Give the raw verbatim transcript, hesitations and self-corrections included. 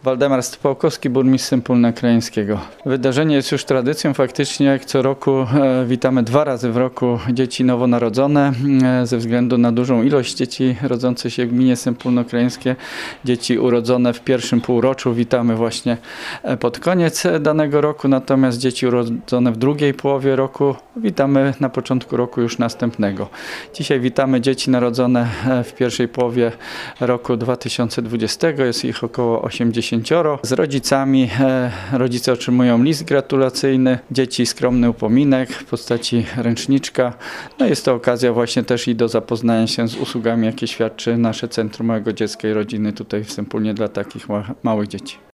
Waldemar Stypałkowski, burmistrz Sępólna Krajeńskiego. Wydarzenie jest już tradycją, faktycznie jak co roku e, witamy dwa razy w roku dzieci nowonarodzone. E, ze względu na dużą ilość dzieci rodzących się w gminie Sępólno-Krajeńskie, dzieci urodzone w pierwszym półroczu witamy właśnie pod koniec danego roku, natomiast dzieci urodzone w drugiej połowie roku witamy na początku roku już następnego. Dzisiaj witamy dzieci narodzone w pierwszej połowie roku dwa tysiące dwudziestego, jest ich około osiemdziesięcioro. Z rodzicami rodzice otrzymują list gratulacyjny, dzieci skromny upominek w postaci ręczniczka. No jest to okazja właśnie też i do zapoznania się z usługami, jakie świadczy nasze Centrum Małego Dziecka i Rodziny tutaj w Sępólnie dla takich małych dzieci.